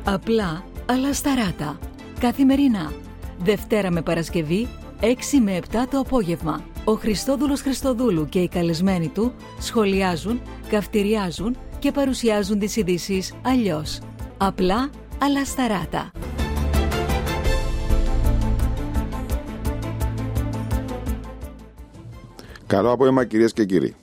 Απλά, αλλά σταράτα. Καθημερινά. Δευτέρα με Παρασκευή, 6 με 7 το απόγευμα. Ο Χριστόδουλος Χριστοδούλου και οι καλεσμένοι του σχολιάζουν, καυτηριάζουν και παρουσιάζουν τις ειδήσεις αλλιώς. Απλά, αλλά σταράτα. Καλό απόγευμα, κυρίες και κύριοι.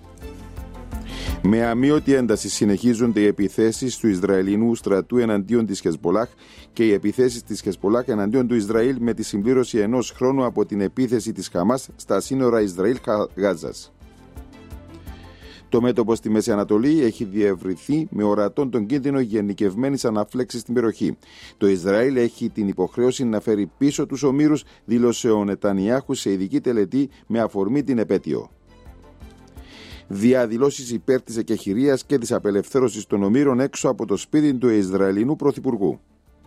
Με αμείωτη ένταση συνεχίζονται οι επιθέσεις του Ισραηλινού στρατού εναντίον της Χεσμπολάχ και οι επιθέσεις της Χεσμπολάχ εναντίον του Ισραήλ με τη συμπλήρωση ενός χρόνου από την επίθεση της Χαμάς στα σύνορα Ισραήλ-Γάζας. Το μέτωπο στη Μέση Ανατολή έχει διευρυνθεί με ορατόν τον κίνδυνο γενικευμένης αναφλέξης στην περιοχή. Το Ισραήλ έχει την υποχρέωση να φέρει πίσω τους ομήρους, δήλωσε ο Νετανιάχου σε ειδική τελετή με αφορμή την επέτειο. Διαδηλώσεις υπέρ της εκεχηρίας και της απελευθέρωσης των ομήρων έξω από το σπίτι του Ισραηλινού Πρωθυπουργού.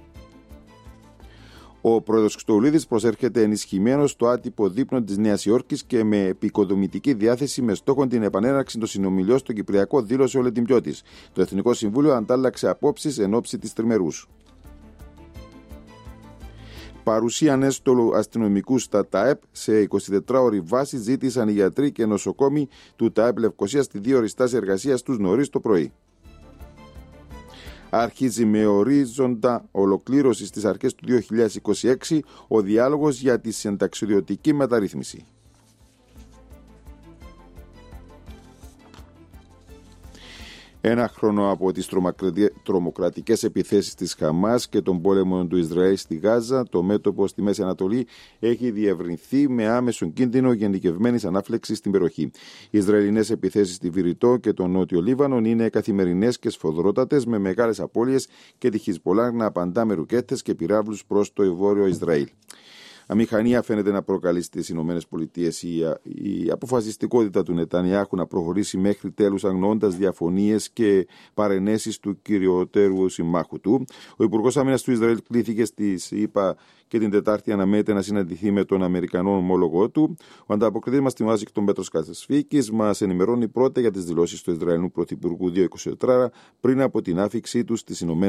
Ο πρόεδρος Χριστοδουλίδης προσέρχεται ενισχυμένος στο άτυπο δείπνο της Νέας Υόρκης και με επικοδομητική διάθεση με στόχο την επανέναρξη των συνομιλιών στο Κυπριακό, δήλωσε ο Λετιμπιώτης. Το Εθνικό Συμβούλιο αντάλλαξε απόψεις εν ώψη της τριμερούς. Παρουσία ανέστολου αστυνομικού στα ΤΑΕΠ σε 24ωρη βάση ζήτησαν οι γιατροί και νοσοκόμοι του ΤΑΕΠ Λευκωσίας στη 2ωρη στάση εργασίας τους νωρίς το πρωί. Αρχίζει με ορίζοντα ολοκλήρωση στις αρχές του 2026 ο διάλογος για τη συνταξιδιωτική μεταρρύθμιση. Ένα χρόνο από τις τρομοκρατικές επιθέσεις της Χαμάς και των πόλεμων του Ισραήλ στη Γάζα, το μέτωπο στη Μέση Ανατολή έχει διευρυνθεί με άμεσον κίνδυνο γενικευμένης ανάφλεξης στην περιοχή. Οι Ισραηλινές επιθέσεις στη Βηρητό και τον Νότιο Λίβανο είναι καθημερινές και σφοδρότατες, με μεγάλες απώλειες και τη Χεσμπολάχ να απαντά με ρουκέτες και πυράβλους προς το βόρειο Ισραήλ. Αμηχανία φαίνεται να προκαλεί στις ΗΠΑ η αποφασιστικότητα του Νετανιάχου να προχωρήσει μέχρι τέλους, αγνοώντας διαφωνίες και παρενέσεις του κυριότερου συμμάχου του. Ο Υπουργός Άμυνας του Ισραήλ κλήθηκε στις ΗΠΑ και την Τετάρτη αναμένεται να συναντηθεί με τον Αμερικανό ομόλογό του. Ο ανταποκριτής μας στη Ουάσιγκτον, Πέτρος Κατσφίκης, μας ενημερώνει πρώτα για τις δηλώσεις του Ισραηλινού Πρωθυπουργού 2-24 πριν από την άφιξή του στις ΗΠΑ.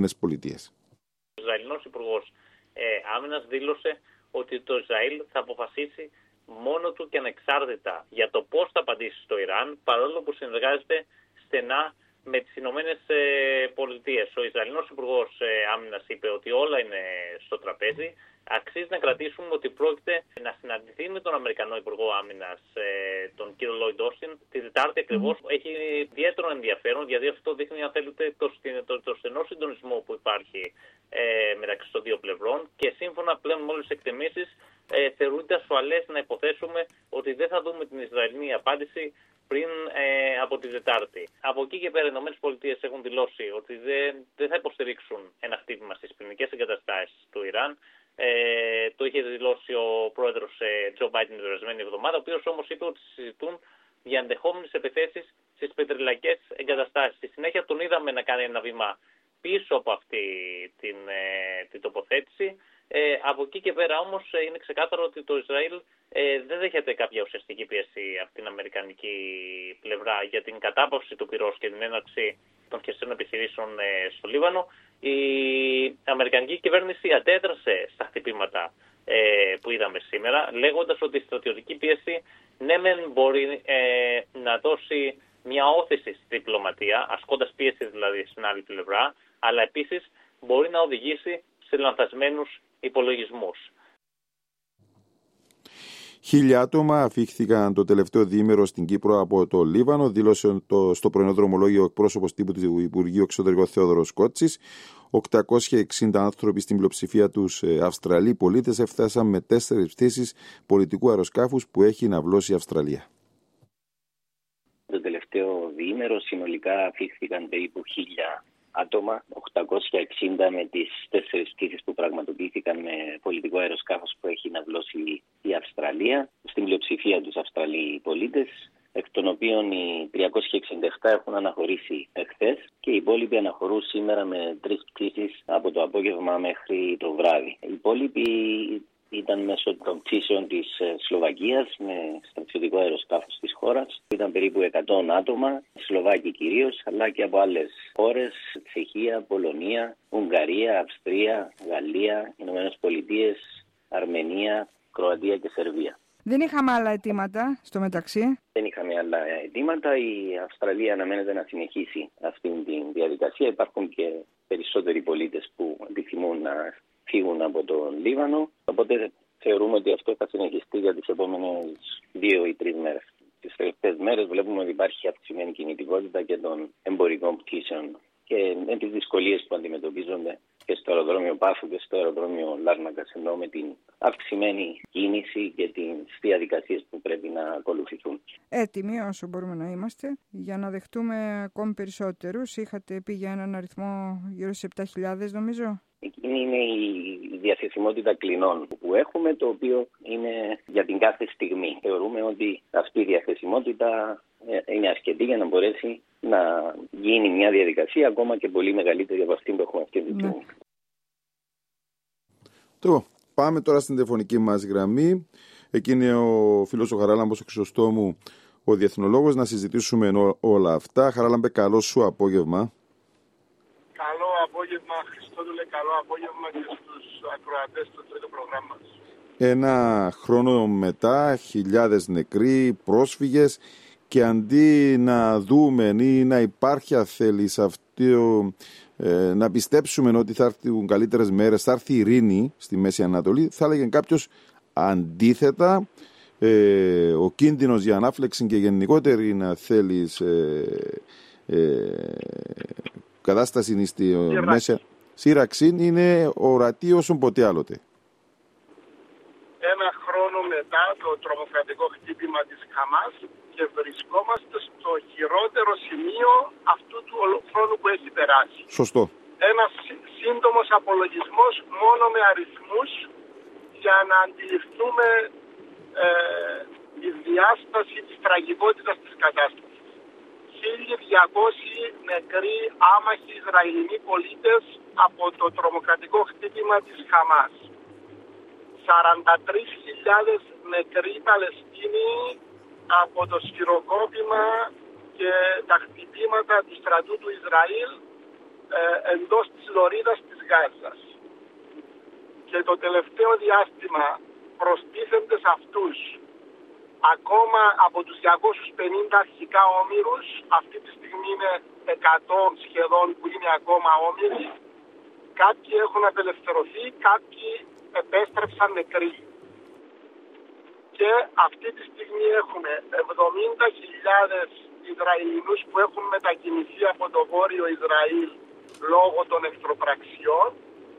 Ο Ισραηλινός Υπουργός Άμυνας δήλωσε ότι το Ισραήλ θα αποφασίσει μόνο του και ανεξάρτητα για το πώς θα απαντήσει στο Ιράν, παρόλο που συνεργάζεται στενά με τις Ηνωμένες Πολιτείες. Ο Ισραηλινός Υπουργός Άμυνας είπε ότι όλα είναι στο τραπέζι. Αξίζει να κρατήσουμε ότι πρόκειται να συναντηθεί με τον Αμερικανό Υπουργό Άμυνας, τον κύριο Λόιντ Όστιν, τη Τετάρτη ακριβώς. Έχει ιδιαίτερο ενδιαφέρον, γιατί αυτό δείχνει, αν θέλετε, το στενό συντονισμό που υπάρχει μεταξύ των δύο πλευρών, και σύμφωνα πλέον με όλες τις εκτιμήσεις θεωρείται ασφαλές να υποθέσουμε ότι δεν θα δούμε την Ισραηλινή απάντηση πριν από τη Τετάρτη. Από εκεί και πέρα οι ΗΠΑ έχουν δηλώσει ότι δεν θα υποστηρίξουν ένα χτύπημα στις πυρηνικές εγκαταστάσεις του Ιράν. Το είχε δηλώσει ο πρόεδρος Τζο Μπάιντεν την περασμένη εβδομάδα, ο οποίος όμως είπε ότι συζητούν για ενδεχόμενες επιθέσεις στις πετρελαϊκές εγκαταστάσεις. Στη συνέχεια τον είδαμε να κάνει ένα βήμα πίσω από αυτή την τοποθέτηση. Από εκεί και πέρα όμως είναι ξεκάθαρο ότι το Ισραήλ δεν δέχεται κάποια ουσιαστική πίεση από την αμερικανική πλευρά για την κατάπαυση του πυρός και την έναρξη των χερσαίων επιχειρήσεων στο Λίβανο. Η αμερικανική κυβέρνηση αντέδρασε στα χτυπήματα που είδαμε σήμερα, λέγοντας ότι η στρατιωτική πίεση ναι μεν μπορεί να δώσει μια όθηση στη διπλωματία, ασκώντας πίεση δηλαδή στην άλλη πλευρά, αλλά επίσης μπορεί να οδηγήσει σε λανθασμένους υπολογισμούς. 1.000 άτομα αφήχθηκαν το τελευταίο διήμερο στην Κύπρο από το Λίβανο, δήλωσε στο πρωινό δρομολόγιο ο εκπρόσωπος τύπου του Υπουργείου Εξωτερικών Θεόδωρος Κότσης. 860 άνθρωποι, στην πλειοψηφία τους Αυστραλοί πολίτες, έφτασαν με 4 πτήσεις πολιτικού αεροσκάφους που έχει ναυλώσει η Αυστραλία. Το τελευταίο διήμερο συνολικά αφήχθηκαν περίπου 1.000 άτομα, 860 με τις 4 πτήσεις που πραγματοποιήθηκαν με πολιτικό αεροσκάφος που έχει ναυλώσει η Αυστραλία. Στην πλειοψηφία τους Αυστραλοί πολίτες, εκ των οποίων οι 367 έχουν αναχωρήσει εχθές και οι υπόλοιποι αναχωρούν σήμερα με 3 πτήσεις από το απόγευμα μέχρι το βράδυ. Οι υπόλοιποι ήταν μέσω των πτήσεων της Σλοβακίας με στρατιωτικό αεροσκάφος της χώρας. Ήταν περίπου 100 άτομα, Σλοβάκοι κυρίως, αλλά και από άλλες χώρες, Τσεχία, Πολωνία, Ουγγαρία, Αυστρία, Γαλλία, Ηνωμένες Πολιτείες, Αρμενία, Κροατία και Σερβία. Δεν είχαμε άλλα αιτήματα στο μεταξύ. Δεν είχαμε άλλα αιτήματα. Η Αυστραλία αναμένεται να συνεχίσει αυτή τη διαδικασία. Υπάρχουν και περισσότεροι πολίτες που επιθυμούν να φύγουν από τον Λίβανο. Οπότε θεωρούμε ότι αυτό θα συνεχιστεί για τις επόμενες 2 ή 3 μέρες. Τις τελευταίες μέρες βλέπουμε ότι υπάρχει αυξημένη κινητικότητα και των εμπορικών πτήσεων και με τις δυσκολίες που αντιμετωπίζονται και στο αεροδρόμιο Πάφου και στο αεροδρόμιο Λάρνακας, ενώ με την αυξημένη κίνηση και τις διαδικασίες που πρέπει να ακολουθηθούν. Έτοιμοι όσο μπορούμε να είμαστε για να δεχτούμε ακόμη περισσότερους. Είχατε πει για έναν αριθμό γύρω στις 7.000 νομίζω. Εκείνη είναι η διαθεσιμότητα κλινών που έχουμε, το οποίο είναι για την κάθε στιγμή. Θεωρούμε ότι αυτή η διαθεσιμότητα είναι αρκετή για να μπορέσει να γίνει μια διαδικασία ακόμα και πολύ μεγαλύτερη από αυτή που έχουμε αυτή τη στιγμή. Πάμε τώρα στην τηλεφωνική μας γραμμή. Εκεί είναι ο φίλος ο Χαράλαμπος, ο Χρυσοστόμου, ο διεθνολόγος, να συζητήσουμε όλα αυτά. Χαράλαμπε, καλό σου απόγευμα. Καλό απόγευμα, Χριστόδουλε, καλό απόγευμα και στους ακροατές του τρίτου προγράμμα μας. Ένα χρόνο μετά, χιλιάδες νεκροί, πρόσφυγες, και αντί να δούμε ή να υπάρχει αθέλης αυτό, να πιστέψουμε ότι θα έρθουν καλύτερες μέρες, θα έρθει ειρήνη στη Μέση Ανατολή, θα έλεγε κάποιος αντίθετα, ο κίνδυνος για ανάφλεξη και γενικότερη να θέλεις κατάσταση στη Μέση σύραξη είναι ορατή όσο ποτέ άλλοτε. Ένα χρόνο μετά το τρομοκρατικό χτύπημα της Χαμάς και βρισκόμαστε στο χειρότερο σημείο αυτού του χρόνου που έχει περάσει. Σωστό. Ένας σύντομος απολογισμός μόνο με αριθμούς για να αντιληφθούμε τη διάσταση της τραγικότητας της κατάστασης. 1.200 νεκροί άμαχοι Ισραηλινοί πολίτες από το τρομοκρατικό χτύπημα της Χαμάς. 43.000 νεκροί Παλαιστίνοι από το σφυροκόπημα και τα χτυπήματα του στρατού του Ισραήλ εντός της λωρίδας της Γάζας. Και το τελευταίο διάστημα προστίθενται σε αυτούς ακόμα από τους 250 αρχικά όμηρους, αυτή τη στιγμή είναι 100 σχεδόν που είναι ακόμα όμηροι. Κάποιοι έχουν απελευθερωθεί, κάποιοι επέστρεψαν νεκροί. Και αυτή τη στιγμή έχουμε 70.000 Ισραηλινούς που έχουν μετακινηθεί από το βόρειο Ισραήλ λόγω των εχθροπραξιών,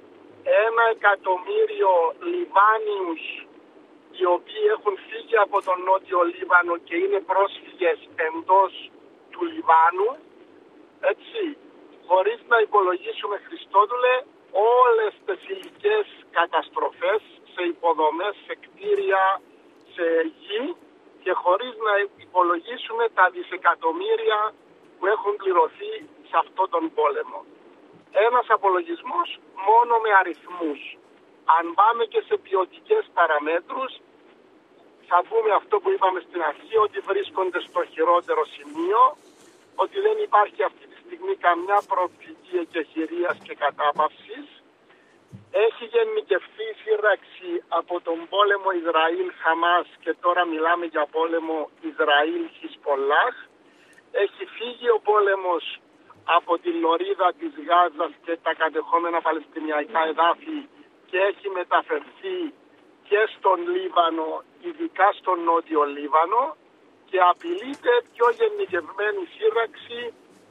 1.000.000 Λιβάνιους οι οποίοι έχουν φύγει από τον Νότιο Λίβανο και είναι πρόσφυγες εντός του Λιβάνου, έτσι, χωρίς να υπολογίσουμε, Χριστόδουλε, όλες τις υλικές καταστροφές σε υποδομές, σε κτίρια, σε γη και χωρίς να υπολογίσουμε τα δισεκατομμύρια που έχουν πληρωθεί σε αυτόν τον πόλεμο. Ένας απολογισμός μόνο με αριθμούς. Αν πάμε και σε ποιοτικές παραμέτρους, θα πούμε αυτό που είπαμε στην αρχή, ότι βρίσκονται στο χειρότερο σημείο, ότι δεν υπάρχει αυτή τη στιγμή καμιά προοπτική εκεχηρίας και κατάπαυσης. Έχει γενικευθεί η σύραξη από τον πόλεμο Ισραήλ-Χαμάς και τώρα μιλάμε για πόλεμο Ισραήλ-Χισπολάχ. Έχει φύγει ο πόλεμος από τη λωρίδα της Γάζας και τα κατεχόμενα παλαιστινιακά εδάφη και έχει μεταφερθεί και στον Λίβανο, ειδικά στον Νότιο Λίβανο, και απειλείται πιο γενικευμένη σύραξη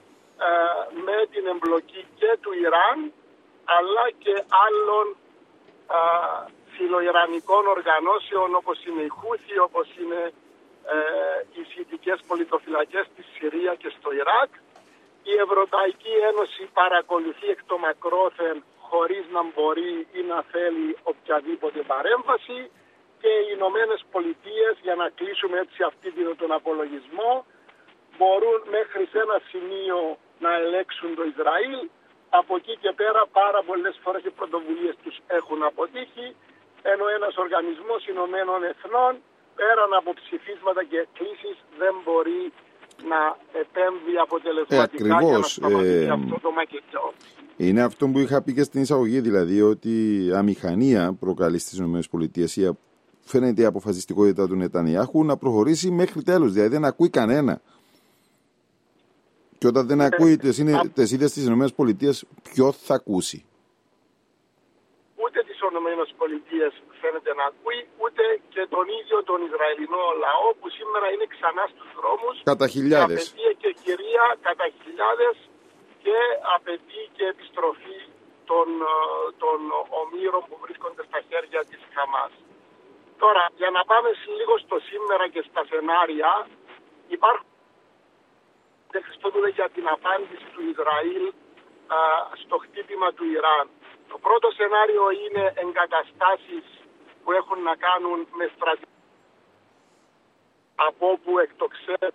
με την εμπλοκή και του Ιράν αλλά και άλλων φιλοϊρανικών οργανώσεων όπως είναι οι Χούθι, όπως είναι οι σιητικές πολιτοφυλακές στη Συρία και στο Ιράκ. Η Ευρωπαϊκή Ένωση παρακολουθεί εκ το μακρόθεν χωρίς να μπορεί ή να θέλει οποιαδήποτε παρέμβαση και οι Ηνωμένες Πολιτείες, για να κλείσουμε έτσι τον απολογισμό, μπορούν μέχρι σε ένα σημείο να ελέγξουν το Ισραήλ. Από εκεί και πέρα πάρα πολλές φορές οι πρωτοβουλίες τους έχουν αποτύχει, ενώ ένας οργανισμός Ηνωμένων Εθνών πέραν από ψηφίσματα και κλήσεις δεν μπορεί να επέμβει αποτελεσματικά για να σταματήσει αυτό το μακελιό. Είναι αυτό που είχα πει και στην εισαγωγή, δηλαδή ότι αμηχανία προκαλεί στις ΗΠΑ. Φαίνεται η αποφασιστικότητα του Νετανιάχου να προχωρήσει μέχρι τέλος, δηλαδή δεν ακούει κανένα. Και όταν δεν ακούει τις ίδιες της ΗΠΑ, ποιο θα ακούσει? Ούτε τις ΗΠΑ φαίνεται να ακούει, ούτε και τον ίδιο τον Ισραηλινό λαό που σήμερα είναι ξανά στους δρόμους. Κατά χιλιάδες. Απαιτεί εκεχηρία κατά χιλιάδες και απαιτεί και επιστροφή των ομήρων που βρίσκονται στα χέρια της Χαμάς. Τώρα, για να πάμε λίγο στο σήμερα και στα σενάρια, υπάρχουν για την απάντηση του Ισραήλ στο χτύπημα του Ιράν. Το πρώτο σενάριο είναι εγκαταστάσεις που έχουν να κάνουν με στρατιώτες από όπου εκτοξεύουν.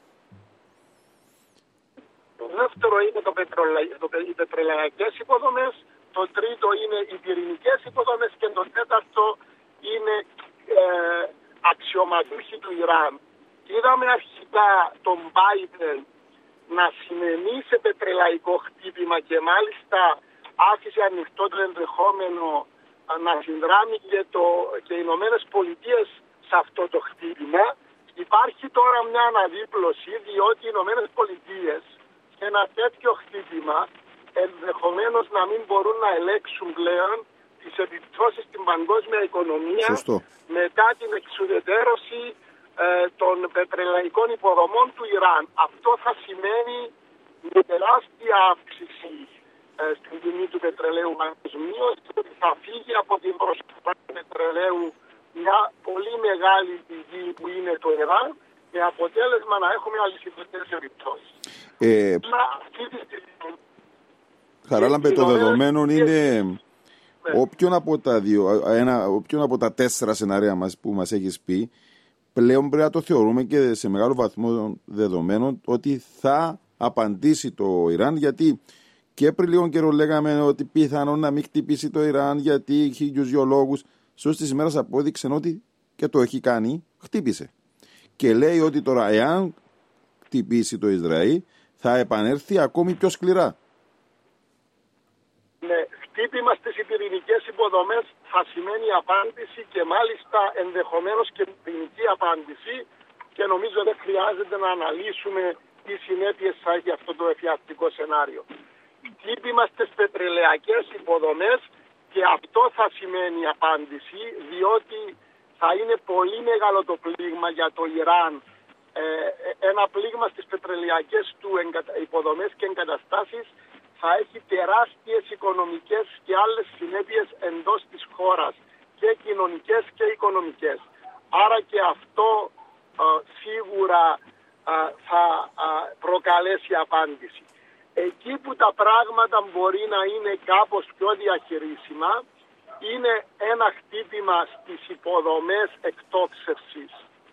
Το δεύτερο είναι οι πετρελαϊκές υποδομές. Το τρίτο είναι οι πυρηνικές υποδομές. Και το τέταρτο είναι αξιωματούχοι του Ιράν. Είδαμε αρχικά τον Biden να συνενεί σε πετρελαϊκό χτύπημα και μάλιστα άφησε ανοιχτό το ενδεχόμενο να συνδράμει και οι Ηνωμένες Πολιτείες σε αυτό το χτύπημα. Υπάρχει τώρα μια αναδίπλωση, διότι οι Ηνωμένες Πολιτείες σε ένα τέτοιο χτύπημα ενδεχομένως να μην μπορούν να ελέγξουν πλέον τις επιπτώσεις στην παγκόσμια οικονομία. Σωστό. Μετά την εξουδετερώση των πετρελαϊκών υποδομών του Ιράν. Αυτό θα σημαίνει μια τεράστια αύξηση στην τιμή του πετρελαίου παγκοσμίως, ότι θα φύγει από την προσφορά του πετρελαίου μια πολύ μεγάλη πηγή που είναι το Ιράν, με αποτέλεσμα να έχουμε αλυσιδωτές επιπτώσεις. Χαράλαμπε, το δεδομένο είναι όποιον από τα 4 σενάρια που μας έχεις πει, πλέον πρέπει να το θεωρούμε και σε μεγάλο βαθμό δεδομένο ότι θα απαντήσει το Ιράν, γιατί και πριν λίγο καιρό λέγαμε ότι πιθανόν να μην χτυπήσει το Ιράν γιατί χίλιους δυο λόγους. Σως της ημέρας απόδειξε ότι και το έχει κάνει, χτύπησε. Και λέει ότι τώρα εάν χτυπήσει το Ισραήλ θα επανέλθει ακόμη πιο σκληρά. Ναι, χτύπημα στις πυρηνικές υποδομές θα σημαίνει απάντηση και μάλιστα ενδεχομένως και πυρηνική απάντηση, και νομίζω δεν χρειάζεται να αναλύσουμε τι συνέπειες θα έχει αυτό το εφιαστικό σενάριο. Χτύπημα στις πετρελαιακές υποδομές και αυτό θα σημαίνει απάντηση, διότι θα είναι πολύ μεγάλο το πλήγμα για το Ιράν. Ένα πλήγμα στις πετρελαιακές του υποδομές και εγκαταστάσεις θα έχει τεράστιες οικονομικές και άλλες συνέπειες εντός της χώρας, και κοινωνικές και οικονομικές. Άρα και αυτό σίγουρα θα προκαλέσει απάντηση. Εκεί που τα πράγματα μπορεί να είναι κάπως πιο διαχειρίσιμα είναι ένα χτύπημα στις υποδομές εκτόξευσης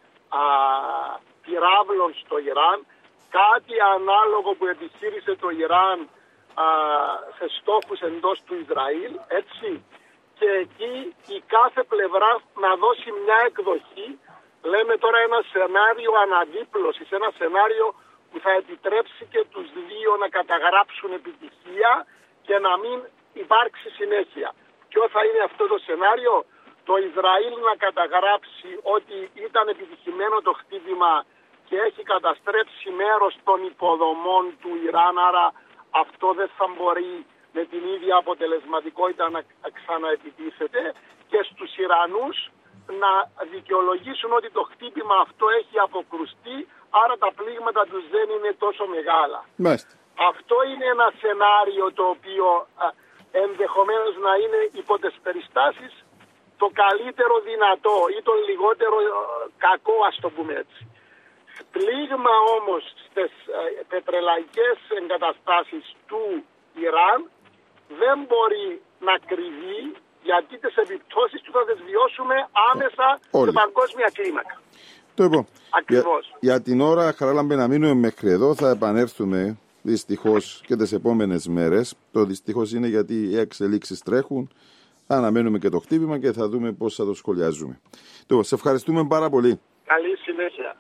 πυράβλων στο Ιράν, κάτι ανάλογο που επιχείρησε το Ιράν σε στόχους εντός του Ισραήλ, έτσι, και εκεί η κάθε πλευρά να δώσει μια εκδοχή. Λέμε τώρα ένα σενάριο αναδίπλωσης, ένα σενάριο που θα επιτρέψει και τους δύο να καταγράψουν επιτυχία και να μην υπάρξει συνέχεια. Ποιο θα είναι αυτό το σενάριο? Το Ισραήλ να καταγράψει ότι ήταν επιτυχημένο το χτύπημα και έχει καταστρέψει μέρος των υποδομών του Ιράν, άρα αυτό δεν θα μπορεί με την ίδια αποτελεσματικότητα να ξαναεπιτίθεται, και στους Ιρανούς να δικαιολογήσουν ότι το χτύπημα αυτό έχει αποκρουστεί, άρα τα πλήγματα τους δεν είναι τόσο μεγάλα. Μάλιστα. Αυτό είναι ένα σενάριο το οποίο ενδεχομένως να είναι υπό τις περιστάσεις το καλύτερο δυνατό ή το λιγότερο κακό, ας το πούμε έτσι. Πλήγμα όμως στις πετρελαϊκές εγκαταστάσεις του Ιράν δεν μπορεί να κρυβεί, γιατί τις επιπτώσεις του θα τις βιώσουμε άμεσα σε παγκόσμια κλίμακα. Ακριβώς. Για την ώρα, Χαράλαμπε, να μείνουμε μέχρι εδώ. Θα επανέλθουμε δυστυχώς και τις επόμενες μέρες. Το δυστυχώς είναι γιατί οι εξελίξεις τρέχουν. αναμένουμε και το χτύπημα και θα δούμε πώς θα το σχολιάζουμε. Σε ευχαριστούμε πάρα πολύ. Καλή συνέχεια.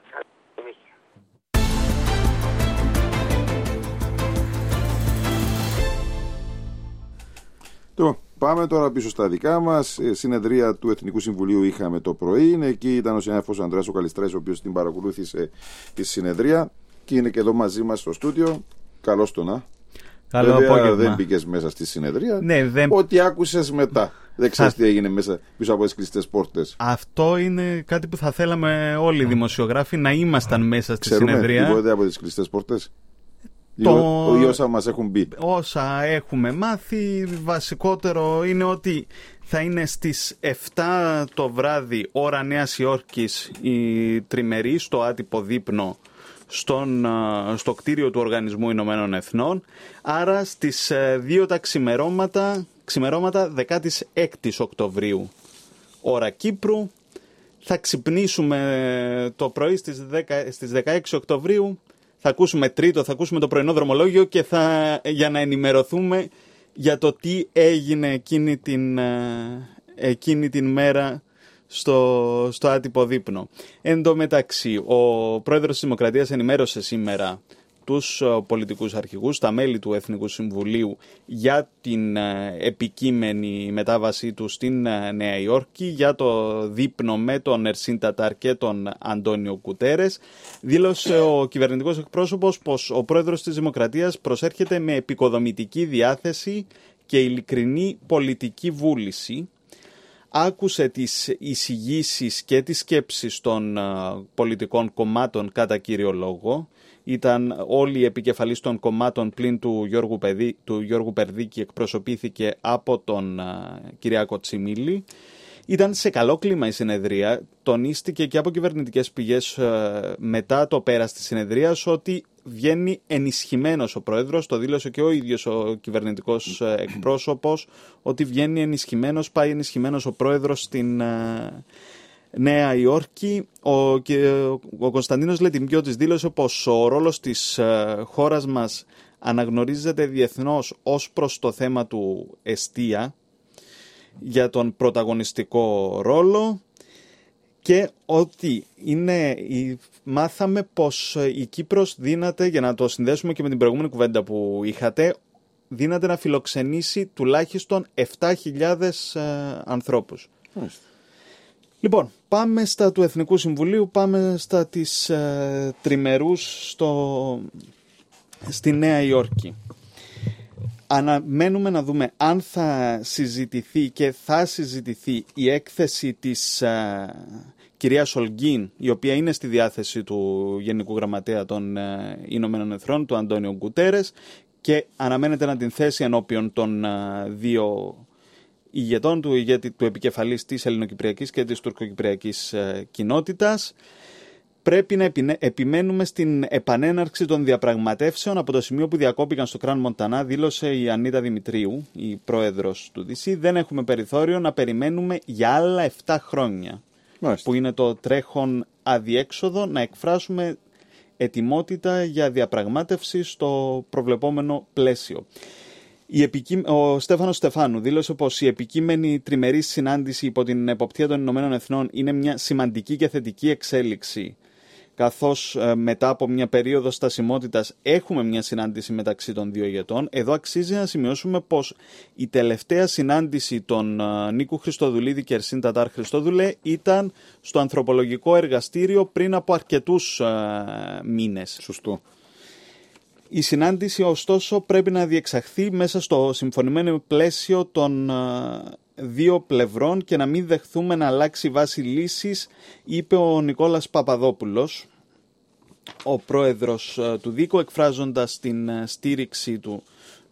Πάμε τώρα πίσω στα δικά μας. Συνεδρία του Εθνικού Συμβουλίου είχαμε το πρωί. Εκεί ήταν ο συνάδελφος Ανδρέας ο Καλιστράς, ο οποίος την παρακολούθησε τη συνεδρία και είναι και εδώ μαζί μας στο στούντιο. Καλώς το να. Καλό απόγευμα. Δεν μπήκες μέσα στη συνεδρία. Ναι, Ό,τι άκουσες μετά. Δεν ξέρεις τι έγινε μέσα πίσω από τις κλειστές πόρτες. Αυτό είναι κάτι που θα θέλαμε όλοι οι δημοσιογράφοι να ήμασταν μέσα στη συνεδρία. συνεδρία. Τίποτε από τις κλειστές πόρτες. Ή όσα μας έχουν πει. Όσα έχουμε μάθει, βασικότερο είναι ότι θα είναι στις 7 το βράδυ ώρα Νέας Υόρκης η τριμερή στο άτυπο δείπνο στο κτίριο του Οργανισμού Ηνωμένων Εθνών. Άρα στις 2 τα ξημερώματα 16 Οκτωβρίου ώρα Κύπρου. Θα ξυπνήσουμε το πρωί στις 16 Οκτωβρίου. Θα ακούσουμε θα ακούσουμε το πρωινό δρομολόγιο και για να ενημερωθούμε για το τι έγινε εκείνη την μέρα στο άτυπο δείπνο. Εν τω μεταξύ, ο πρόεδρος της Δημοκρατίας ενημέρωσε σήμερα τους πολιτικούς αρχηγούς, τα μέλη του Εθνικού Συμβουλίου, για την επικείμενη μετάβασή του στην Νέα Υόρκη, για το δείπνο με τον Ερσίν Τατάρ και τον Αντώνιο Κουτέρες. Δήλωσε ο κυβερνητικός εκπρόσωπος πως ο πρόεδρος της Δημοκρατίας προσέρχεται με επικοδομητική διάθεση και ειλικρινή πολιτική βούληση. Άκουσε τις εισηγήσεις και τις σκέψεις των πολιτικών κομμάτων κατά κύριο λόγο. Ήταν όλοι οι επικεφαλείς των κομμάτων πλην του Γιώργου Περδίκη, εκπροσωπήθηκε από τον Κυριάκο Τσιμίλη. Ήταν σε καλό κλίμα η συνεδρία. Τονίστηκε και από κυβερνητικές πηγές μετά το πέρας της συνεδρίας ότι βγαίνει ενισχυμένος ο πρόεδρος. Το δήλωσε και ο ίδιος ο κυβερνητικός εκπρόσωπος ότι βγαίνει ενισχυμένος, πάει ενισχυμένος ο πρόεδρος στην Νέα Υόρκη. Ο Κωνσταντίνος Λετιμκιώτης δήλωσε πως ο ρόλος της χώρας μας αναγνωρίζεται διεθνώς ως προς το θέμα του εστία για τον πρωταγωνιστικό ρόλο και ότι μάθαμε πως η Κύπρος δύναται, για να το συνδέσουμε και με την προηγούμενη κουβέντα που είχατε, δύναται να φιλοξενήσει τουλάχιστον 7.000 ανθρώπους. Λοιπόν, πάμε στα του Εθνικού Συμβουλίου, πάμε στα της τριμερούς στη Νέα Υόρκη. Αναμένουμε να δούμε αν θα συζητηθεί και θα συζητηθεί η έκθεση της κυρίας Ολγκίν, η οποία είναι στη διάθεση του Γενικού Γραμματέα των Ηνωμένων Εθνών, του Αντώνιο Γκουτέρες, και αναμένεται να την θέσει ενώπιον των δύο ηγετών, του ηγέτη του επικεφαλής της ελληνοκυπριακής και της τουρκοκυπριακής κοινότητας. Πρέπει να επιμένουμε στην επανέναρξη των διαπραγματεύσεων από το σημείο που διακόπηκαν στο Κραν Μοντανά, δήλωσε η Ανίτα Δημητρίου, η πρόεδρος του DC. Δεν έχουμε περιθώριο να περιμένουμε για άλλα 7 χρόνια, που είναι το τρέχον αδιέξοδο, να εκφράσουμε ετοιμότητα για διαπραγμάτευση στο προβλεπόμενο πλαίσιο. Ο Στέφανος Στεφάνου δήλωσε πως η επικείμενη τριμερή συνάντηση υπό την εποπτεία των Ηνωμένων Εθνών είναι μια σημαντική και θετική εξέλιξη, καθώς μετά από μια περίοδο στασιμότητας έχουμε μια συνάντηση μεταξύ των δύο ηγετών. Εδώ αξίζει να σημειώσουμε πως η τελευταία συνάντηση των Νίκου Χριστοδουλίδη και Ερσίν Τατάρ Χριστόδουλε ήταν στο ανθρωπολογικό εργαστήριο πριν από αρκετούς μήνες. Σωστό. Η συνάντηση ωστόσο πρέπει να διεξαχθεί μέσα στο συμφωνημένο πλαίσιο των δύο πλευρών και να μην δεχθούμε να αλλάξει βάση λύσης, είπε ο Νικόλας Παπαδόπουλος, ο πρόεδρος του ΔΥΚΟ, εκφράζοντας την στήριξη του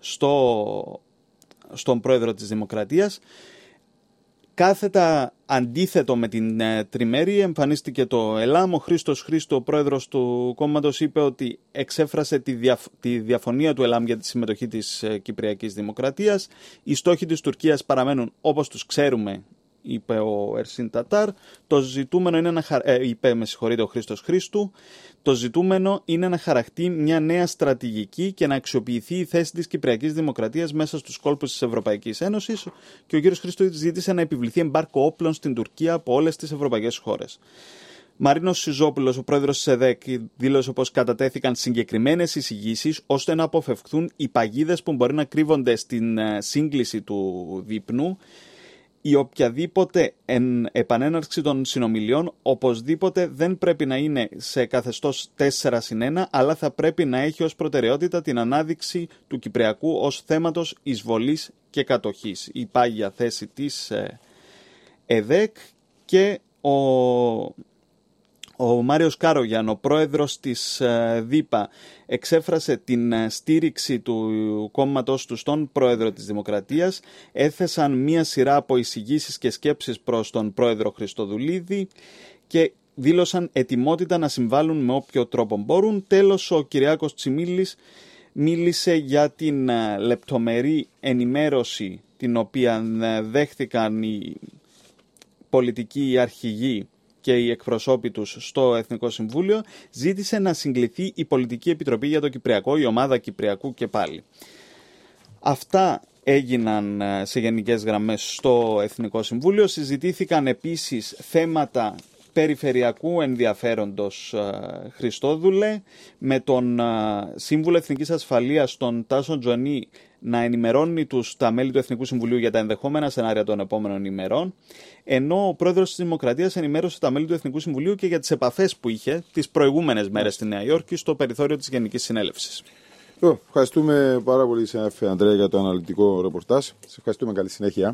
στον πρόεδρο της Δημοκρατίας. Κάθετα αντίθετο με την τριμέρη εμφανίστηκε το ΕΛΑΜ. Ο Χρήστος Χρήστο, ο πρόεδρος του κόμματος, είπε ότι εξέφρασε τη διαφωνία του ΕΛΑΜ για τη συμμετοχή της Κυπριακής Δημοκρατίας. Οι στόχοι της Τουρκίας παραμένουν όπως τους ξέρουμε είπε ο Ερσίν Τατάρ. Το ζητούμενο είναι είπε, ο Χρήστος Χρήστου, το ζητούμενο είναι να χαραχτεί μια νέα στρατηγική και να αξιοποιηθεί η θέση της Κυπριακής Δημοκρατίας μέσα στους κόλπους της Ευρωπαϊκής Ένωσης, και ο κ. Χρήστου ζήτησε να επιβληθεί εμπάρκο όπλων στην Τουρκία από όλες τις ευρωπαϊκές χώρες. Μαρίνος Σιζόπουλος, ο πρόεδρος της ΕΔΕΚ, δήλωσε πως κατατέθηκαν συγκεκριμένες εισηγήσεις ώστε να αποφευχθούν οι παγίδες που μπορεί να κρύβονται στην σύγκληση του δείπνου. Η οποιαδήποτε επανέναρξη των συνομιλιών οπωσδήποτε δεν πρέπει να είναι σε καθεστώς 4+1, αλλά θα πρέπει να έχει ως προτεραιότητα την ανάδειξη του Κυπριακού ως θέματος εισβολής και κατοχής. Η πάγια θέση της ΕΔΕΚ. Και ο Μάριος Κάρογιαν, ο πρόεδρος της ΔΥΠΑ, εξέφρασε την στήριξη του κόμματος του στον πρόεδρο της Δημοκρατίας. Έθεσαν μία σειρά από εισηγήσεις και σκέψεις προς τον πρόεδρο Χριστοδουλίδη και δήλωσαν ετοιμότητα να συμβάλλουν με όποιο τρόπο μπορούν. Τέλος, ο Κυριάκος Τσιμίλης μίλησε για την λεπτομερή ενημέρωση την οποία δέχθηκαν οι πολιτικοί αρχηγοί και οι εκπροσώποι τους στο Εθνικό Συμβούλιο. Ζήτησε να συγκληθεί η Πολιτική Επιτροπή για το Κυπριακό, η Ομάδα Κυπριακού και πάλι. Αυτά έγιναν σε γενικές γραμμές στο Εθνικό Συμβούλιο. Συζητήθηκαν επίσης θέματα περιφερειακού ενδιαφέροντος, Χριστόδουλε, με τον Σύμβουλο Εθνικής Ασφαλείας, τον Τάσο Τζονή, να ενημερώνει τα μέλη του Εθνικού Συμβουλίου για τα ενδεχόμενα σενάρια των επόμενων ημερών, ενώ ο πρόεδρος της Δημοκρατίας ενημέρωσε τα μέλη του Εθνικού Συμβουλίου και για τις επαφές που είχε τις προηγούμενες μέρες στη Νέα Υόρκη στο περιθώριο της Γενικής Συνέλευσης. Ευχαριστούμε πάρα πολύ, συνάδελφε Ανδρέα, για το αναλυτικό ρεπορτάζ. Σε ευχαριστούμε, καλή συνέχεια.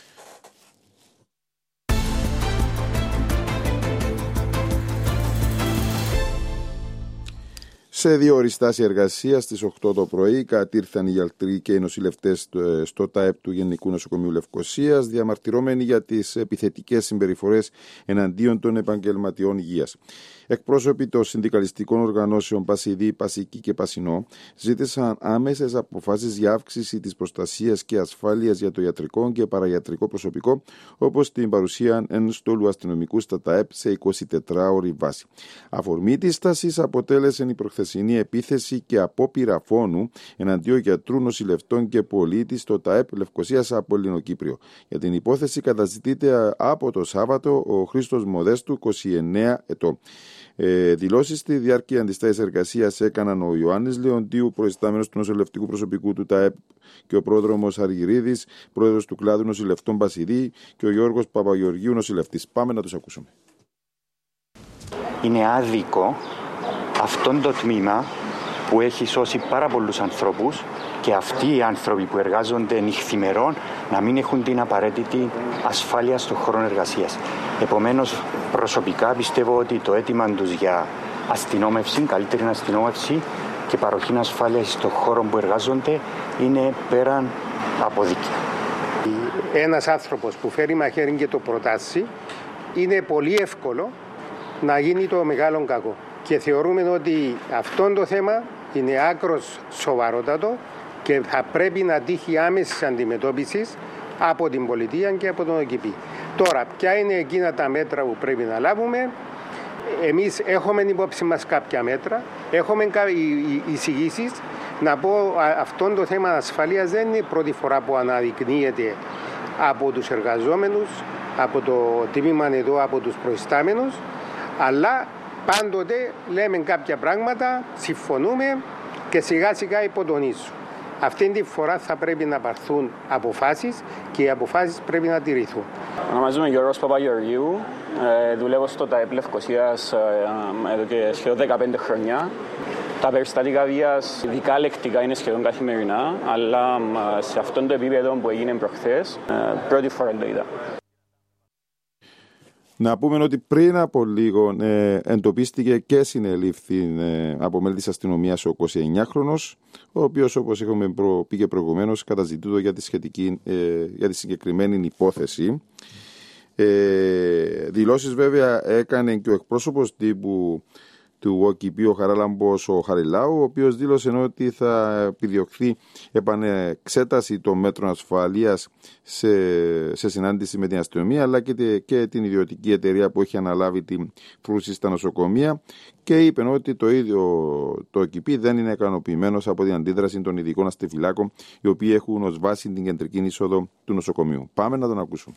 Σε 2 οριστάσια εργασία στις 8 το πρωί κατήρθαν οι γιατροί και οι νοσηλευτές στο ΤΑΕΠ του Γενικού Νοσοκομείου Λευκωσίας, διαμαρτυρώμενοι για τις επιθετικές συμπεριφορές εναντίον των επαγγελματιών υγείας. Εκπρόσωποι των συνδικαλιστικών οργανώσεων Πασιδί, Πασική και Πασινό ζήτησαν άμεσες αποφάσεις για αύξηση της προστασίας και ασφάλειας για το ιατρικό και παραγιατρικό προσωπικό, όπως την παρουσία ενός στόλου αστυνομικού στα ΤΑΕΠ σε 24ωρη βάση. Αφορμή της στάσης αποτέλεσε η προχθεσινή επίθεση και απόπειρα φόνου εναντίον γιατρού, νοσηλευτών και πολίτη στο ΤΑΕΠ Λευκωσίας από Ελληνοκύπριο. Για την υπόθεση καταζητείται από το Σάββατο ο Χρήστος Μοδέστου, 29 ετών. Δηλώσεις στη διάρκεια αντιστάσης εργασίας έκαναν ο Ιωάννης Λεοντίου, προϊστάμενος του νοσηλευτικού προσωπικού του ΤΑΕΠ, και ο πρόδρομος Αργυρίδης, πρόεδρος του κλάδου νοσηλευτών Πασιδί, και ο Γιώργος Παπαγεωργίου, νοσηλευτής. Πάμε να τους ακούσουμε. Είναι άδικο αυτόν το τμήμα που έχει σώσει πάρα πολλούς ανθρώπους και αυτοί οι άνθρωποι που εργάζονται νυχθημερών να μην έχουν την απαραίτητη ασφάλεια στον χώρο εργασίας. Επομένως, προσωπικά πιστεύω ότι το αίτημα τους για αστυνόμευση, καλύτερη αστυνόμευση και παροχή ασφάλειας στον χώρο που εργάζονται είναι πέραν από δίκαιο. Ένας άνθρωπος που φέρει μαχαίρι και το προτάσει, είναι πολύ εύκολο να γίνει το μεγάλο κακό. Και θεωρούμε ότι αυτό το θέμα είναι άκρος σοβαρότατο και θα πρέπει να τύχει άμεσης αντιμετώπισης από την πολιτεία και από τον ΟΚΙΠΗ. Τώρα, ποια είναι εκείνα τα μέτρα που πρέπει να λάβουμε? Εμείς έχουμε υπόψη μας κάποια μέτρα, έχουμε εισηγήσεις. Να πω, αυτό το θέμα ασφαλείας δεν είναι η πρώτη φορά που αναδεικνύεται από τους εργαζόμενους, από το τμήμα εδώ, από τους προϊστάμενους, αλλά πάντοτε λέμε κάποια πράγματα, συμφωνούμε και σιγά σιγά υποτονίζουν. Αυτή τη φορά θα πρέπει να πάρθουν αποφάσεις και οι αποφάσεις πρέπει να τηρηθούν. Ονομάζομαι Γιώργος Παπαγεωργίου, δουλεύω στο ΤΑΕΠ Λευκωσίας εδώ και σχεδόν 15 χρόνια. Τα περιστατικά βίας, ειδικά λεκτικά, είναι σχεδόν καθημερινά, αλλά σε αυτόν το επίπεδο που έγινε προχθές, πρώτη φορά το είδα. Να πούμε ότι πριν από λίγο εντοπίστηκε και συνελήφθη από μέλη της αστυνομίας ο 29χρονος, ο οποίος, όπως είχαμε πει προηγουμένως, καταζητούντο για τη συγκεκριμένη υπόθεση. Δηλώσεις βέβαια έκανε και ο εκπρόσωπος τύπου του ΟΚΙΠ, ο Χαράλαμπος ο Χαριλάου, ο οποίος δήλωσε ότι θα επιδιωχθεί επανεξέταση των μέτρων ασφαλείας σε συνάντηση με την αστυνομία, αλλά και την ιδιωτική εταιρεία που έχει αναλάβει την φρούση στα νοσοκομεία, και είπε ότι το ίδιο το ΟΚΙΠ δεν είναι ικανοποιημένος από την αντίδραση των ειδικών αστιφυλάκων, οι οποίοι έχουν ως βάση την κεντρική είσοδο του νοσοκομείου. Πάμε να τον ακούσουμε.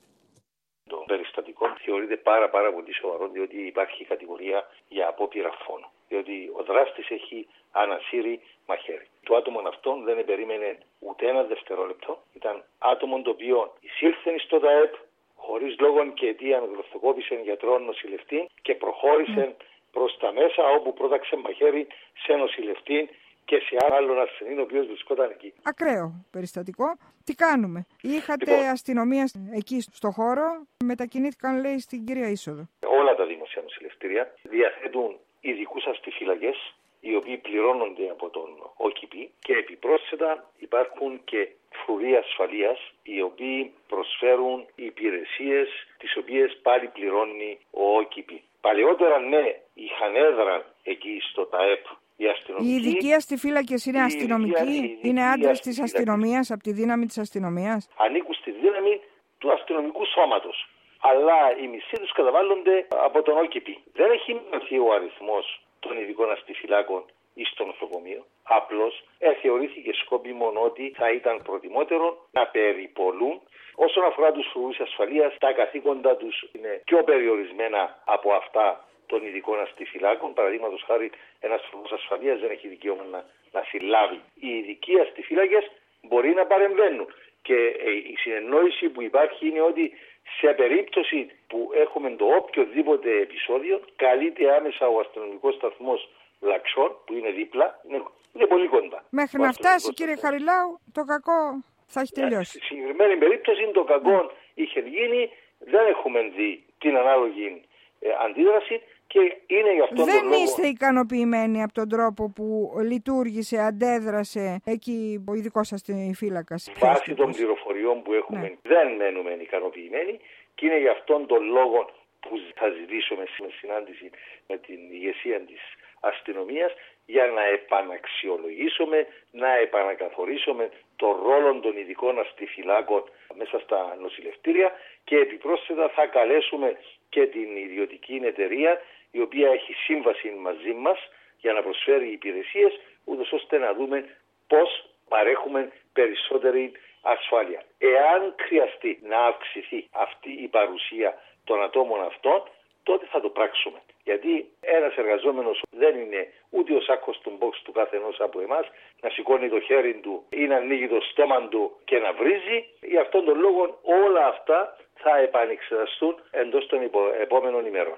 Το περιστατικό θεωρείται πάρα πολύ σοβαρό, διότι υπάρχει κατηγορία για απόπειρα φόνου. Διότι ο δράστης έχει ανασύρει μαχαίρι. Το άτομο αυτόν δεν περίμενε ούτε ένα δευτερόλεπτο. Ήταν άτομο το οποίο εισήλθε στο ΤΑΕΠ χωρίς λόγο και αιτία, γλωστοκόπησε γιατρό νοσηλευτή και προχώρησε προς τα μέσα, όπου πρόταξε μαχαίρι σε νοσηλευτή και σε άλλον ασθενή, ο οποίος βρισκόταν εκεί. Ακραίο περιστατικό. Τι κάνουμε? Είχατε αστυνομία εκεί στο χώρο, μετακινήθηκαν, λέει, στην κυρία είσοδο. Όλα τα δημοσία νοσηλευτήρια διαθέτουν ειδικούς αστιφύλακες, οι οποίοι πληρώνονται από τον ΟΚΙΠ, και επιπρόσθετα υπάρχουν και φρουροί ασφαλείας, οι οποίοι προσφέρουν υπηρεσίες τις οποίες πάλι πληρώνει ο ΟΚΙΠ. Παλαιότερα, ναι, είχαν έδρα εκεί στο ΤΑΕΠ. Οι ειδικοί αστιφύλακες είναι αστυνομικοί, είναι άντρες της αστυνομίας, από τη δύναμη της αστυνομίας. Ανήκουν στη δύναμη του αστυνομικού σώματος. Αλλά οι μισοί τους καταβάλλονται από τον ΟΚΙΠ. Δεν έχει μειωθεί ο αριθμός των ειδικών αστιφυλάκων ή στο νοσοκομείο. Απλώς θεωρήθηκε σκόπιμο ότι θα ήταν προτιμότερο να περιπολούν. Όσον αφορά τους φρουρούς ασφαλείας, τα καθήκοντα τους είναι πιο περιορισμένα από αυτά των ειδικών αστιφυλάκων. Παραδείγματος χάρη, ένας φρουρός ασφαλείας δεν έχει δικαίωμα να συλλάβει. Οι ειδικοί αστιφύλακες μπορεί να παρεμβαίνουν. Και η συνεννόηση που υπάρχει είναι ότι σε περίπτωση που έχουμε το οποιοδήποτε επεισόδιο, καλείται άμεσα ο αστυνομικός σταθμός Λαξών, που είναι δίπλα, είναι πολύ κοντά. Μέχρι να φτάσει, κύριε Χαριλάου, το κακό θα έχει τελειώσει. Στη συγκεκριμένη περίπτωση το κακό είχε γίνει, δεν έχουμε δει την ανάλογη αντίδραση. Και είναι γι' αυτό δεν είστε ικανοποιημένοι από τον τρόπο που λειτουργήσε, αντέδρασε εκεί ο ειδικός αστυνομικός? Βάσει των πληροφοριών που έχουμε, δεν μένουμε ικανοποιημένοι, και είναι γι' αυτόν τον λόγο που θα ζητήσουμε σε συνάντηση με την ηγεσία της αστυνομίας για να επαναξιολογήσουμε, να επανακαθορίσουμε το ρόλο των ειδικών αστιφυλάκων μέσα στα νοσηλευτήρια, και επιπρόσθετα θα καλέσουμε και την ιδιωτική εταιρεία, η οποία έχει σύμβαση μαζί μας για να προσφέρει υπηρεσίες, ούτως ώστε να δούμε πώς παρέχουμε περισσότερη ασφάλεια. Εάν χρειαστεί να αυξηθεί αυτή η παρουσία των ατόμων αυτών, τότε θα το πράξουμε. Γιατί ένας εργαζόμενος δεν είναι ούτε ο σάκος του box του καθενός από εμάς, να σηκώνει το χέρι του ή να ανοίγει το στόμα του και να βρίζει. Γι' αυτόν τον λόγο όλα αυτά θα επανεξεταστούν εντός των επόμενων ημερών.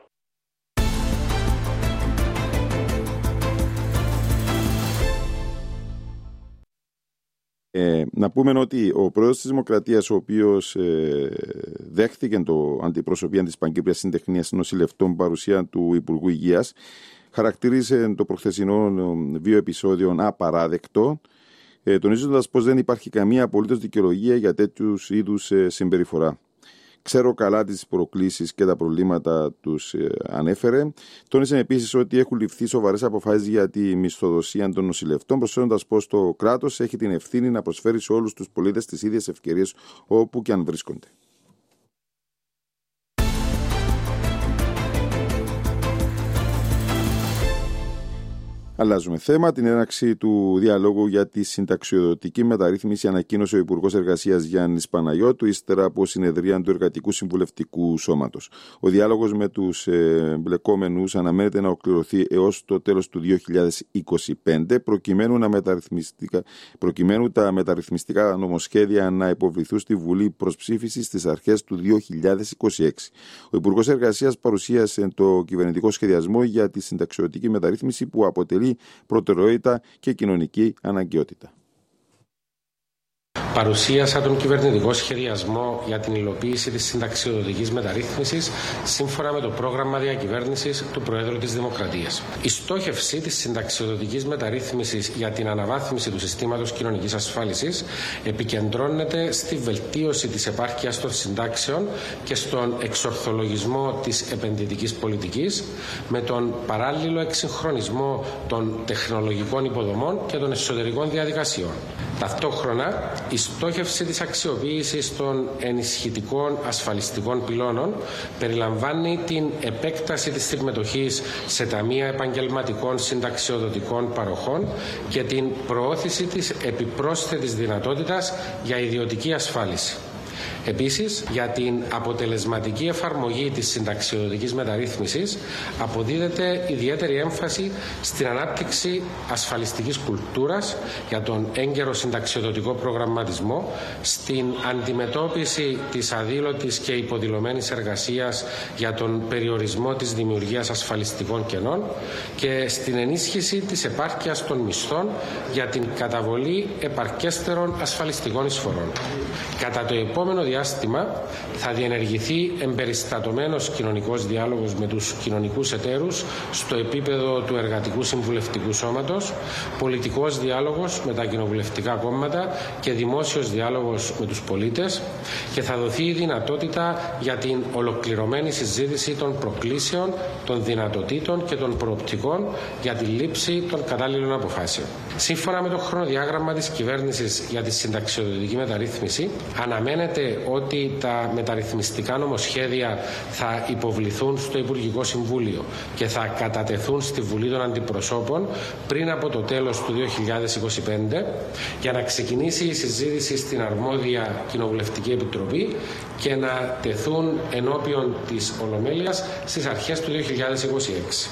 Να πούμε ότι ο πρόεδρος της Δημοκρατίας, ο οποίος δέχθηκε το αντιπροσωπεία της Παγκύπριας Συντεχνίας Νοσηλευτών παρουσία του Υπουργού Υγείας, χαρακτήρισε το προχθεσινό βιοεπισόδιο απαράδεκτο, τονίζοντας πως δεν υπάρχει καμία απολύτως δικαιολογία για τέτοιους είδους συμπεριφορά. Ξέρω καλά τις προκλήσεις και τα προβλήματα τους ανέφερε. Τόνισε επίσης ότι έχουν ληφθεί σοβαρές αποφάσεις για τη μισθοδοσία των νοσηλευτών, προσφέροντας πως το κράτος έχει την ευθύνη να προσφέρει σε όλους τους πολίτες τις ίδιες ευκαιρίες όπου και αν βρίσκονται. Αλλάζουμε θέμα. Την έναρξη του διαλόγου για τη συνταξιοδοτική μεταρρύθμιση ανακοίνωσε ο Υπουργός Εργασίας Γιάννης Παναγιώτου ύστερα από συνεδρία του Εργατικού Συμβουλευτικού Σώματος. Ο διάλογος με τους εμπλεκόμενους αναμένεται να ολοκληρωθεί έως το τέλος του 2025, προκειμένου τα μεταρρυθμιστικά νομοσχέδια να υποβληθούν στη Βουλή προς ψήφιση στις αρχές του 2026. Ο Υπουργός Εργασίας παρουσίασε το κυβερνητικό σχεδιασμό για τη συνταξιοδοτική μεταρρύθμιση, που αποτελεί προτεραιότητα και κοινωνική αναγκαιότητα. παρουσίασα τον κυβερνητικό σχεδιασμό για την υλοποίηση της συνταξιοδοτικής μεταρρύθμισης σύμφωνα με το πρόγραμμα διακυβέρνησης του Προέδρου της Δημοκρατίας. Η στόχευση της συνταξιοδοτικής μεταρρύθμισης για την αναβάθμιση του συστήματος κοινωνικής ασφάλισης επικεντρώνεται στη βελτίωση της επάρκειας των συντάξεων και στον εξορθολογισμό της επενδυτικής πολιτικής με τον παράλληλο εξυγχρονισμό των τεχνολογικών υποδομών και των εσωτερικών διαδικασιών. Ταυτόχρονα, η στόχευση της αξιοποίησης των ενισχυτικών ασφαλιστικών πυλώνων περιλαμβάνει την επέκταση της συμμετοχής σε ταμεία επαγγελματικών συνταξιοδοτικών παροχών και την προώθηση της επιπρόσθετης δυνατότητας για ιδιωτική ασφάλιση. Επίσης, για την αποτελεσματική εφαρμογή της συνταξιοδοτικής μεταρρύθμισης αποδίδεται ιδιαίτερη έμφαση στην ανάπτυξη ασφαλιστικής κουλτούρας για τον έγκαιρο συνταξιοδοτικό προγραμματισμό, στην αντιμετώπιση της αδήλωτης και υποδηλωμένης εργασίας για τον περιορισμό της δημιουργίας ασφαλιστικών κενών και στην ενίσχυση της επάρκειας των μισθών για την καταβολή επαρκέστερων ασφαλιστικών εισφορών. Κατά το επόμενο διάστημα θα διενεργηθεί εμπεριστατωμένος κοινωνικός διάλογος με τους κοινωνικούς εταίρους στο επίπεδο του Εργατικού Συμβουλευτικού Σώματος, πολιτικός διάλογος με τα κοινοβουλευτικά κόμματα και δημόσιος διάλογος με τους πολίτες και θα δοθεί η δυνατότητα για την ολοκληρωμένη συζήτηση των προκλήσεων, των δυνατοτήτων και των προοπτικών για τη λήψη των κατάλληλων αποφάσεων. Σύμφωνα με το χρονοδιάγραμμα της κυβέρνησης για τη συνταξιοδοτική μεταρρύθμιση, αναμένεται ότι τα μεταρρυθμιστικά νομοσχέδια θα υποβληθούν στο Υπουργικό Συμβούλιο και θα κατατεθούν στη Βουλή των Αντιπροσώπων πριν από το τέλος του 2025 για να ξεκινήσει η συζήτηση στην αρμόδια Κοινοβουλευτική Επιτροπή και να τεθούν ενώπιον της Ολομέλειας στις αρχές του 2026.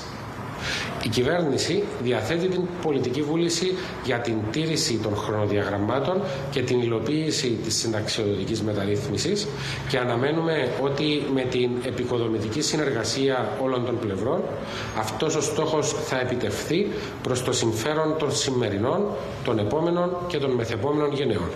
Η κυβέρνηση διαθέτει την πολιτική βούληση για την τήρηση των χρονοδιαγραμμάτων και την υλοποίηση της συνταξιοδοτικής μεταρρύθμισης και αναμένουμε ότι με την επικοδομητική συνεργασία όλων των πλευρών αυτός ο στόχος θα επιτευχθεί προς το συμφέρον των σημερινών, των επόμενων και των μεθεπόμενων γενεών.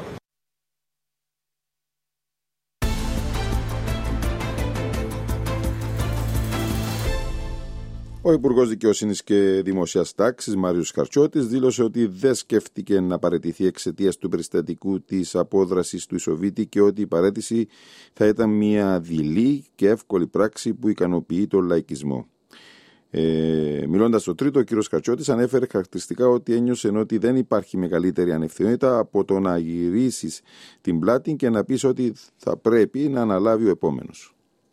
Ο Υπουργός Δικαιοσύνης και Δημοσίας Τάξης, Μάριος Καρτσότης, δήλωσε ότι δεν σκέφτηκε να παραιτηθεί εξαιτίας του περιστατικού της απόδρασης του Ισοβίτη και ότι η παραίτηση θα ήταν μια δειλή και εύκολη πράξη που ικανοποιεί τον λαϊκισμό. Μιλώντας στο τρίτο, ο κ. Καρτσότης ανέφερε χαρακτηριστικά ότι ένιωσε ότι δεν υπάρχει μεγαλύτερη ανευθυνότητα από το να γυρίσεις την πλάτη και να πεις ότι θα πρέπει να αναλάβει ο επόμενος.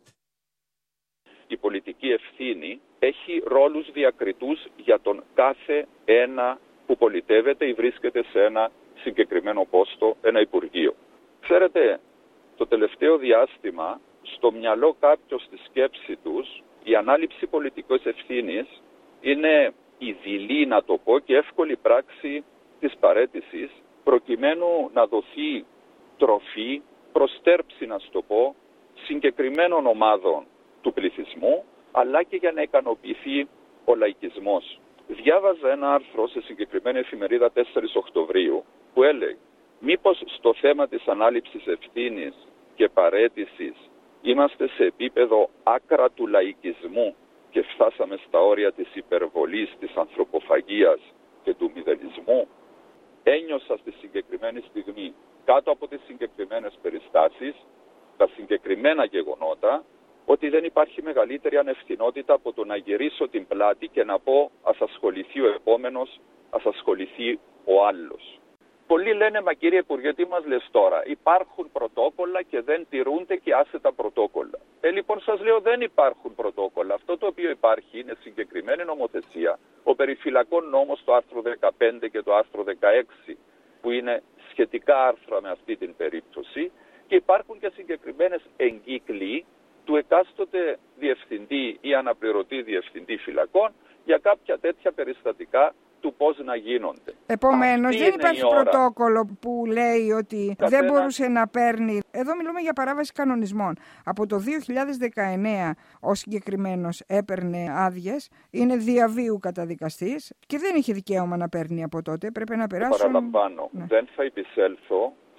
Η πολιτική ευθύνη έχει ρόλους διακριτούς για τον κάθε ένα που πολιτεύεται ή βρίσκεται σε ένα συγκεκριμένο πόστο, ένα υπουργείο. Ξέρετε, το τελευταίο διάστημα στο μυαλό κάποιος στη σκέψη τους η ανάληψη πολιτικής ευθύνης είναι η δειλή, να το πω, και εύκολη πράξη της παραίτησης προκειμένου να δοθεί τροφή, προστέρψη, να το πω, συγκεκριμένων ομάδων του πληθυσμού, αλλά και για να ικανοποιηθεί ο λαϊκισμός. Διάβαζα ένα άρθρο σε συγκεκριμένη εφημερίδα 4 Οκτωβρίου που έλεγε μήπως στο θέμα της ανάληψης ευθύνης και παραίτησης είμαστε σε επίπεδο άκρα του λαϊκισμού και φτάσαμε στα όρια της υπερβολής, της ανθρωποφαγίας και του μηδενισμού. Ένιωσα στη συγκεκριμένη στιγμή, κάτω από τις συγκεκριμένες περιστάσεις, τα συγκεκριμένα γεγονότα, ότι δεν υπάρχει μεγαλύτερη ανευθυνότητα από το να γυρίσω την πλάτη και να πω ας ασχοληθεί ο επόμενος, ας ασχοληθεί ο άλλος. Πολλοί λένε, μα κύριε Υπουργέ, τι μας λες τώρα, υπάρχουν πρωτόκολλα και δεν τηρούνται και άσε τα πρωτόκολλα. Λοιπόν, σας λέω, δεν υπάρχουν πρωτόκολλα. Αυτό το οποίο υπάρχει είναι συγκεκριμένη νομοθεσία. Ο περιφυλακών νόμος, το άρθρο 15 και το άρθρο 16, που είναι σχετικά άρθρα με αυτή την περίπτωση, και υπάρχουν και συγκεκριμένες εγκύκλοι του εκάστοτε διευθυντή ή αναπληρωτή διευθυντή φυλακών για κάποια τέτοια περιστατικά του πώς να γίνονται. Επομένως, δεν υπάρχει πρωτόκολλο που λέει ότι δεν μπορούσε να παίρνει. Εδώ μιλούμε για παράβαση κανονισμών. Από το 2019 ο συγκεκριμένος έπαιρνε άδειες, είναι διαβίου καταδικαστής και δεν είχε δικαίωμα να παίρνει από τότε. Πρέπει να περάσουν. Παραλαμβάνω, δεν θα επισέλθω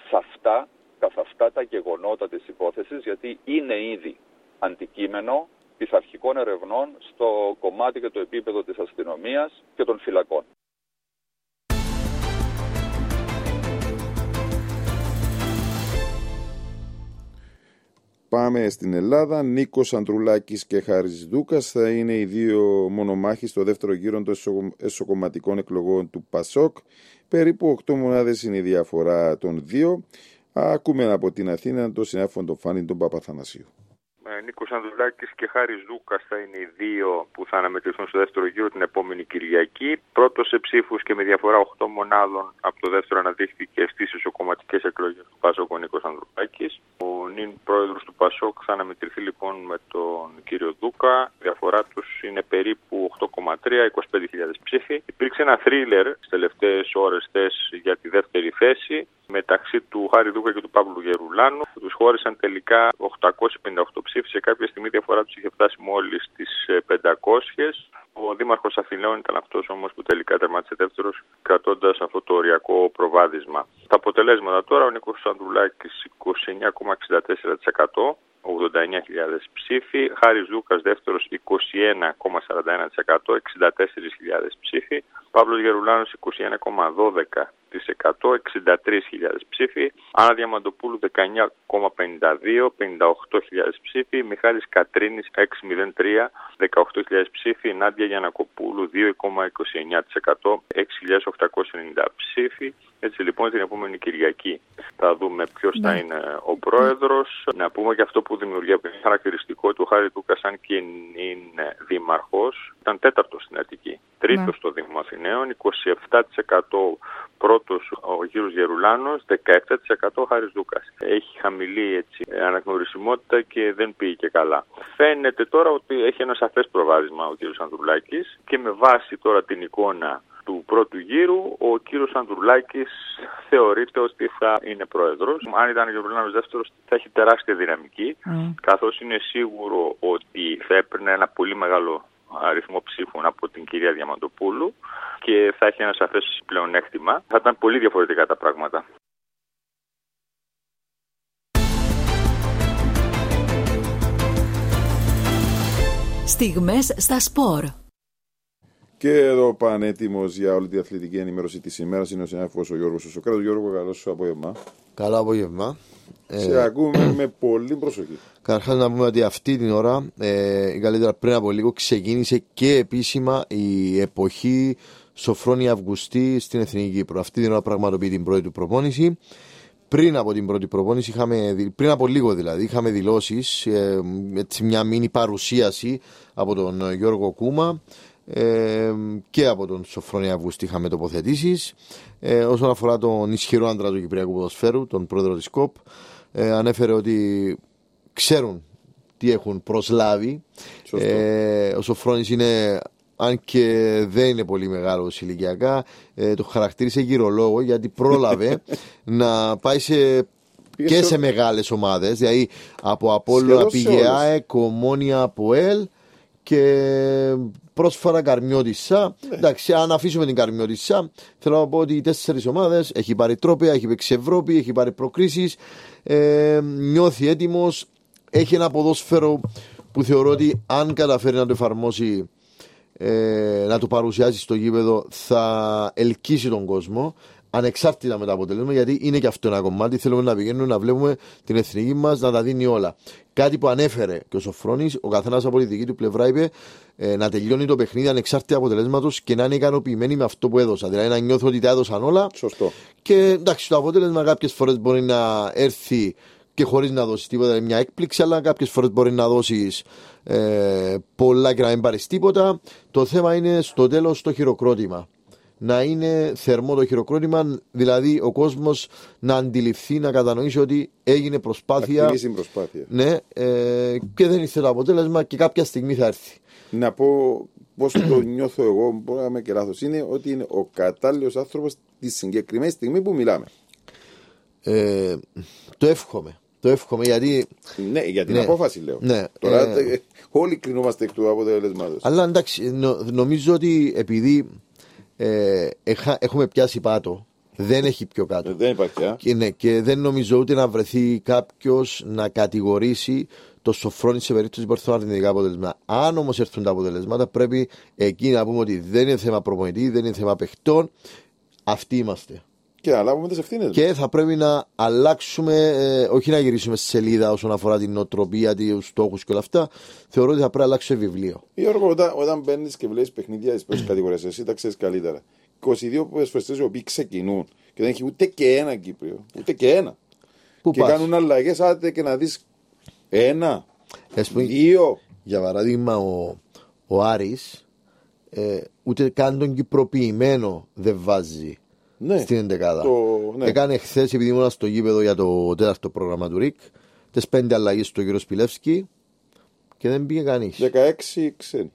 καθ' αυτά τα γεγονότα της υπόθεσης, γιατί είναι ήδη αντικείμενο πειθαρχικών ερευνών στο κομμάτι και το επίπεδο της αστυνομίας και των φυλακών. Πάμε στην Ελλάδα. Νίκος Ανδρουλάκης και Χάρης Δούκας θα είναι οι δύο μονομάχοι στο δεύτερο γύρο των εσωκομματικών εκλογών του ΠΑΣΟΚ. Περίπου 8 μονάδες είναι η διαφορά των δύο. Ακούμε από την Αθήνα τον συνάδελφο τον Φάνη τον Παπαθανασίου. Νίκος Ανδρουλάκης και Χάρης Δούκας θα είναι οι δύο που θα αναμετρηθούν στο δεύτερο γύρο την επόμενη Κυριακή. Πρώτος σε ψήφους και με διαφορά 8 μονάδων από το δεύτερο αναδείχθηκε στις εσωκομματικές εκλογές του ΠΑΣΟΚ ο Νίκος Ανδρουλάκης. Ο νυν πρόεδρος του ΠΑΣΟΚ θα αναμετρηθεί λοιπόν με τον κύριο Δούκα. Η διαφορά τους είναι περίπου 8,3, 25.000 ψήφοι. Υπήρξε ένα θρίλερ στις τελευταίες ώρες για τη δεύτερη θέση μεταξύ του Χάρη Δούκα και του Παύλου Γερουλάνου. Τους χώρισαν τελικά 858 ψήφοι. Σε κάποια στιγμή η διαφορά τους είχε φτάσει μόλις στις 500. Ο Δήμαρχος Αθηναίων ήταν αυτός όμως που τελικά τερμάτισε δεύτερος, κρατώντας αυτό το οριακό προβάδισμα. Τα αποτελέσματα τώρα: ο Νίκος Ανδρουλάκης 29,64%. 89.000 ψήφοι, Χάρης Δούκας δεύτερος 21,41%, 64.000 ψήφοι, Παύλος Γερουλάνος 21,12%, 63.000 ψήφοι, Άννα Διαμαντοπούλου 19,52%, 58.000 ψήφοι, Μιχάλης Κατρίνης 6,03%, 18.000 ψήφοι, Νάντια Γιαννακοπούλου 2,29%, 6.890 ψήφοι. Έτσι λοιπόν την επόμενη Κυριακή θα δούμε ποιος θα είναι ο πρόεδρος. Να πούμε και αυτό που δημιουργεί χαρακτηριστικό του Χάρη Δούκα, αν και είναι δήμαρχος, ήταν τέταρτος στην Αττική, τρίτος στο Δήμο Αθηναίων, 27% πρώτος ο κύριος Γερουλάνος, 17% Χάρης Δούκας. Έχει χαμηλή αναγνωρισιμότητα και δεν πήγε και καλά. Φαίνεται τώρα ότι έχει ένα σαφές προβάδισμα ο κύριος Ανδρουλάκης και με βάση τώρα την εικόνα του πρώτου γύρου, ο κύριος Ανδρουλάκης θεωρείται ότι θα είναι πρόεδρος. Αν ήταν ο Γερουλάνος δεύτερος, θα έχει τεράστια δυναμική, καθώς είναι σίγουρο ότι θα έπαιρνε ένα πολύ μεγάλο αριθμό ψήφων από την κυρία Διαμαντοπούλου και θα έχει ένα σαφές πλεονέκτημα. Θα ήταν πολύ διαφορετικά τα πράγματα. Στιγμές στα σπορ. Και εδώ πανέτοιμος για όλη τη αθλητική ενημέρωση της ημέρας είναι ο συνάδελφος ο Γιώργος Σοκράτος. Γιώργο, καλό σου απόγευμα. Καλό απόγευμα. Σε ακούμε με πολύ προσοχή. Καταρχάς να πούμε ότι αυτή την ώρα, ή καλύτερα πριν από λίγο, ξεκίνησε και επίσημα η εποχή Σοφρόνη Αυγουστή στην Εθνική Κύπρο. Αυτή την ώρα πραγματοποιεί την πρώτη του προπόνηση. Πριν από την πρώτη προπόνηση, πριν από λίγο δηλαδή, είχαμε δηλώσεις, μια μίνι παρουσίαση από τον Γιώργο Κούμα και από τον Σοφρόνη Αυγουστή είχαμε τοποθετήσεις. Όσον αφορά τον ισχυρό άντρα του Κυπριακού Ποδοσφαίρου, τον πρόεδρο της ΚΟΠ, ανέφερε ότι ξέρουν τι έχουν προσλάβει. Ο Σοφρόνης είναι, αν και δεν είναι πολύ μεγάλος ηλικιακά, το χαρακτήρισε γυρολόγο γιατί πρόλαβε να πάει και σε μεγάλες ομάδες, δηλαδή από Απόλλωνα πήγε ΑΕΚ, Ομόνια, ΑΠΟΕΛ και πρόσφατα Καρμιώτισσα. Εντάξει, αν αφήσουμε την Καρμιώτισσα, θέλω να πω ότι οι 4 ομάδες έχει πάρει τρόπαια, έχει παίξει Ευρώπη, έχει πάρει προκρίσεις, νιώθει έτοιμος, έχει ένα ποδόσφαιρο που θεωρώ ότι αν καταφέρει να το εφαρμόσει, να το παρουσιάσει στο γήπεδο, θα ελκύσει τον κόσμο ανεξάρτητα με τα αποτελέσματα, γιατί είναι και αυτό ένα κομμάτι. Θέλουμε να πηγαίνουμε να βλέπουμε την εθνική μας να τα δίνει όλα. Κάτι που ανέφερε και ο Σοφρόνης, ο καθένας από τη δική του πλευρά είπε να τελειώνει το παιχνίδι ανεξάρτητα αποτελέσματος και να είναι ικανοποιημένοι με αυτό που έδωσα. Δηλαδή να νιώθω ότι τα έδωσαν όλα. Σωστό. Και εντάξει, το αποτέλεσμα κάποιες φορές μπορεί να έρθει και χωρίς να δώσει τίποτα, είναι μια έκπληξη, αλλά κάποιες φορές μπορεί να δώσεις πολλά και να μην πάρεις τίποτα. Το θέμα είναι στο τέλος το χειροκρότημα. Να είναι θερμό το χειροκρότημα, δηλαδή ο κόσμος να αντιληφθεί, να κατανοήσει ότι έγινε προσπάθεια. Να την προσπάθεια. Ναι, και δεν ήρθε το αποτέλεσμα και κάποια στιγμή θα έρθει. Να πω πώς το νιώθω εγώ, μπορεί να είμαι και λάθος, είναι ότι είναι ο κατάλληλος άνθρωπος τη συγκεκριμένη στιγμή που μιλάμε. Το εύχομαι. Το εύχομαι γιατί. Ναι, για την απόφαση λέω. Ναι, τώρα όλοι κρινόμαστε εκ του αποτελέσματος. Αλλά εντάξει, νομίζω ότι επειδή έχουμε πιάσει πάτο Δεν έχει πιο κάτω. Δεν υπάρχει. Και δεν νομίζω ούτε να βρεθεί κάποιος να κατηγορήσει το Σοφρόνη σε περίπτωση που έρθουν αρνητικά αποτελέσματα. Αν όμως έρθουν τα αποτελέσματα, πρέπει εκεί να πούμε ότι δεν είναι θέμα προπονητή, δεν είναι θέμα παιχτών. Αυτοί είμαστε. Και να λάβουμε τις ευθύνες. Και θα πρέπει να αλλάξουμε, όχι να γυρίσουμε στη σελίδα όσον αφορά την νοοτροπία, τους στόχους και όλα αυτά. Θεωρώ ότι θα πρέπει να αλλάξουμε βιβλίο. Γιώργο, όταν μπαίνεις και βλέπεις παιχνίδια της πρώτης κατηγορίας, εσύ τα ξέρεις καλύτερα. 22 ποδοσφαιριστές οι οποίοι ξεκινούν και δεν έχει ούτε και ένα Κύπριο. Ούτε και ένα. Πού και πας? κάνουν αλλαγές, άντε και να δεις ένα, δύο. Για παράδειγμα, ο Άρης ούτε καν τον κυπροποιημένο δεν βάζει. Ναι, στην εντεκάδα. Ναι. Έκανε χθες, επειδή ήμουν στο γήπεδο για το τέταρτο πρόγραμμα του ΡΙΚ, τις 5 αλλαγές του κύριο Σπιλεύσκη και δεν πήγε κανείς. 16 ξένοι.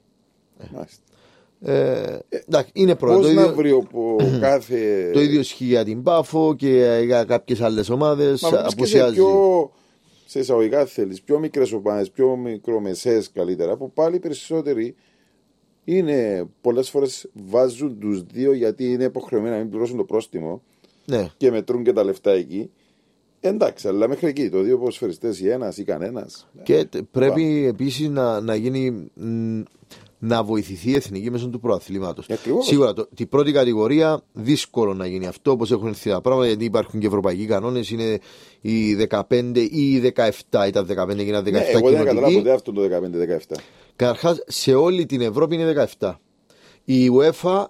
Είναι πρώτο. Πώς να βρει κάθε. Το ίδιο ισχύει για την Πάφο και για κάποιες άλλες ομάδες. Απουσιάζει. Σε εισαγωγικά θέλεις πιο μικρές ομάδες, πιο μικρομεσαίες καλύτερα, που πάλι περισσότεροι είναι πολλές φορές βάζουν τους δύο γιατί είναι υποχρεωμένοι να μην πληρώσουν το πρόστιμο, ναι, και μετρούν και τα λεφτά εκεί. Εντάξει, αλλά μέχρι εκεί το δύο ποδοσφαιριστές ή ένας ή κανένας. Και πρέπει επίσης να γίνει, να βοηθηθεί η εθνική μέσω του προαθλήματος. Σίγουρα την πρώτη κατηγορία δύσκολο να γίνει αυτό, όπως έχουν έρθει τα πράγματα, γιατί υπάρχουν και ευρωπαϊκοί κανόνες. Είναι οι 15 ή οι 17, ήταν 15 και ήταν 17. Ναι, εγώ δεν καταλάβω ποτέ αυτό το 15-17. Καταρχάς, σε όλη την Ευρώπη είναι 17. Η UEFA,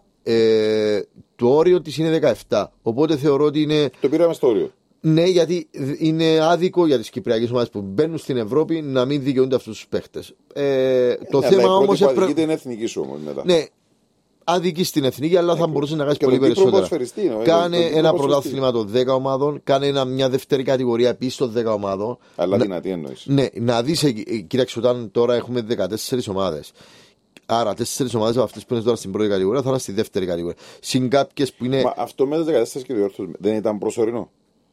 το όριο της είναι 17. Οπότε θεωρώ ότι είναι. Το πήραμε στο όριο. Ναι, γιατί είναι άδικο για τις κυπριακές ομάδες που μπαίνουν στην Ευρώπη να μην δικαιούνται αυτούς τους παίχτες. Το θέμα όμως. Αδικείται είναι εθνική σου όμως μετά. Ναι, αδικεί στην εθνική, αλλά θα μπορούσε να κάνει πολύ περισσότερα. Κάνε ένα πρωτάθλημα των 10 ομάδων, κάνε μια δεύτερη κατηγορία επίσης των 10 ομάδων. Αλλά δυνατή εννοείς. Ναι, να δεις, κοίταξε, όταν τώρα έχουμε 14 ομάδες. Άρα, 4 ομάδες από αυτές που είναι τώρα στην πρώτη κατηγορία θα είναι στη δεύτερη κατηγορία. Συν κάποιες που είναι. Μα αυτό με τις 14 και δεν ήταν προσωρινό.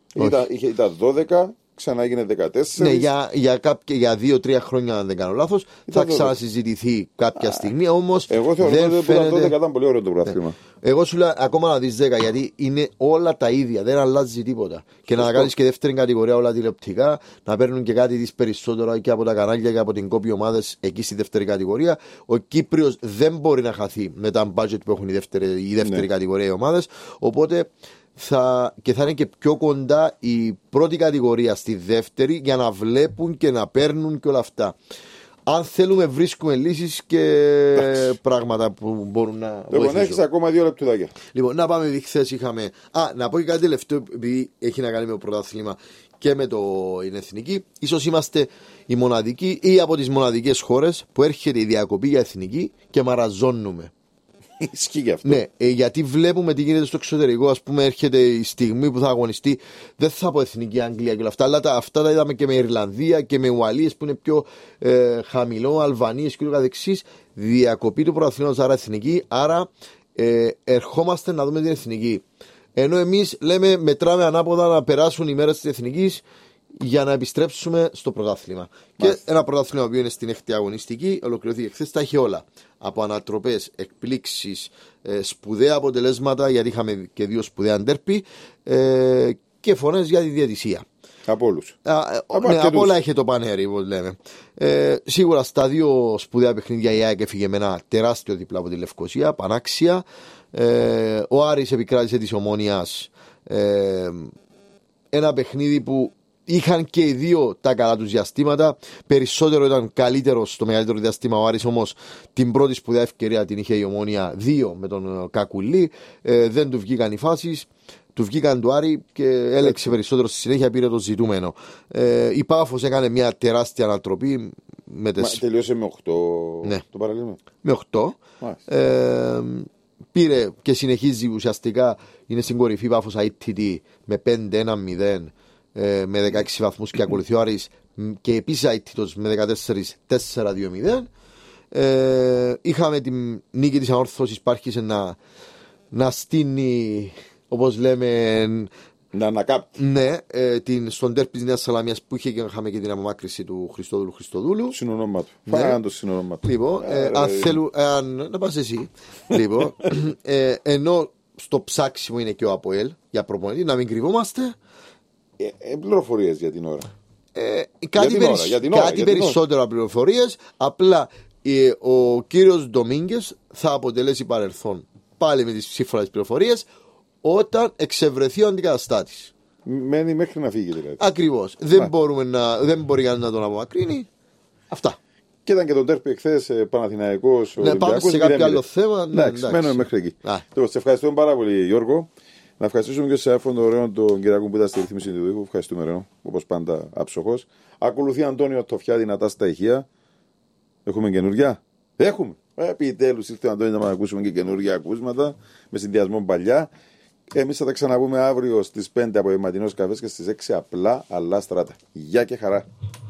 Ήταν 12, ξανά έγινε 14. Ναι, για 2-3 χρόνια, αν δεν κάνω λάθος, θα ξανασυζητηθεί κάποια στιγμή. Όμως εγώ θεωρώ ότι το 12 ήταν πολύ ωραίο το πρωτάθλημα. Ναι. Εγώ σου λέω ακόμα να δεις 10, γιατί είναι όλα τα ίδια, δεν αλλάζει τίποτα. Και να κάνεις και δεύτερη κατηγορία όλα τηλεοπτικά, να παίρνουν και κάτι της περισσότερο και από τα κανάλια και από την κόπη ομάδες εκεί στη δεύτερη κατηγορία. Ο Κύπριος δεν μπορεί να χαθεί με τα budget που έχουν η δεύτερη κατηγορία οι ομάδες. Οπότε. Θα είναι και πιο κοντά η πρώτη κατηγορία στη δεύτερη για να βλέπουν και να παίρνουν και όλα αυτά. Αν θέλουμε βρίσκουμε λύσεις και πράγματα που μπορούν να βοηθήσουν. Έχεις ακόμα 2 λεπτουδάκια. Λοιπόν, να πάμε, χθες είχαμε. Να πω και κάτι τελευταίο, επειδή έχει να κάνει με το πρωτάθλημα και με την εθνική. Ίσως είμαστε οι μοναδικοί ή από τις μοναδικές χώρες που έρχεται η διακοπή για εθνική και μαραζώνουμε. Ισχύει αυτό. Ναι, γιατί βλέπουμε τι γίνεται στο εξωτερικό. Ας πούμε, έρχεται η στιγμή που θα αγωνιστεί. Δεν θα πω εθνική Αγγλία και όλα αυτά, αλλά αυτά τα είδαμε και με Ιρλανδία και με Ουαλίες που είναι πιο χαμηλό, Αλβανίες και ούτω καθεξής. Διακοπή του πρωταθλήματος, άρα εθνική. Άρα ερχόμαστε να δούμε την εθνική. Ενώ εμείς λέμε, μετράμε ανάποδα να περάσουν οι μέρες της εθνικής για να επιστρέψουμε στο πρωτάθλημα. Και ένα πρωτάθλημα που είναι στην 6η αγωνιστική, ολοκληρωθήκε χθες, τα έχει όλα. Από ανατροπές, εκπλήξεις, σπουδαία αποτελέσματα, γιατί είχαμε και 2 σπουδαία ντέρπι, και φωνές για τη διαιτησία. Από όλους. Από όλα είχε το πανέρι, όπως λέμε. Σίγουρα στα 2 σπουδαία παιχνίδια η ΑΕΚ έφυγε με ένα τεράστιο διπλά από τη Λευκοσία, πανάξια. Ο Άρης επικράτησε της Ομόνοιας, ένα παιχνίδι που είχαν και οι 2 τα καλά τους διαστήματα. Περισσότερο ήταν καλύτερο στο μεγαλύτερο διαστήμα ο Άρης, όμως την πρώτη σπουδαία ευκαιρία την είχε η Ομόνια 2 με τον Κακουλή. Δεν του βγήκαν οι φάσεις, του βγήκαν του Άρη και έλεξε περισσότερο στη συνέχεια, πήρε το ζητούμενο. Η Πάφος έκανε μια τεράστια ανατροπή. Τελείωσε με 8 το παραλίμμα. Με 8. Πήρε και συνεχίζει ουσιαστικά, είναι στην κορυφή Πάφος ITT με 5-1-0. Με 16 βαθμούς και ακολουθεί ο Άρης και επίσης αίτητος με 14-4-2-0. Είχαμε την νίκη της ανόρθωσης, άρχισε να στείνει, όπως λέμε, να ανακάπτει. Ναι, στον τέρπι της Νέας Σαλαμίας που είχαμε και την απομάκρυση του Χριστοδούλου. Συνονόμα του. Φάγαν το συνονόμα του. Λοιπόν, αν θέλουν, να πας εσύ. Λοιπόν, ενώ στο ψάξιμο είναι και ο ΑΠΟΕΛ για προπονητή, να μην κρυβόμαστε. Πληροφορίες για την ώρα. Κάτι περισσότερο από πληροφορίες. Απλά ο κύριος Ντομίνγκες θα αποτελέσει παρελθόν πάλι με τις σύμφωνες πληροφορίες όταν εξευρεθεί ο αντικαταστάτης. Μένει μέχρι να φύγει δηλαδή. Ακριβώς. Δεν μπορεί κανείς να τον απομακρύνει. Αυτά. Και ήταν και τον τέρπι εχθές Παναθηναϊκός. Ναι, πάμε σε κάποιο άλλο θέμα. Εντάξει, μένουμε μέχρι εκεί. Σε ευχαριστούμε πάρα πολύ, Γιώργο. Να ευχαριστήσουμε και σε αυτόν τον ωραίο τον Κυριακό που ήταν στη ρυθμίση του ήχου. Ευχαριστούμε, Ρεό, όπως πάντα άψογος. Ακολουθεί Αντώνιο Τοφιά, δυνατά στα ηχεία. Έχουμε καινούργια. Έχουμε. Επιτέλους ήρθε ο Αντώνιο να ακούσουμε και καινούργια ακούσματα με συνδυασμό παλιά. Εμείς θα τα ξαναπούμε αύριο στις 5 απογευματινός καφές και στις 6 απλά αλλά στράτα. Γεια και χαρά.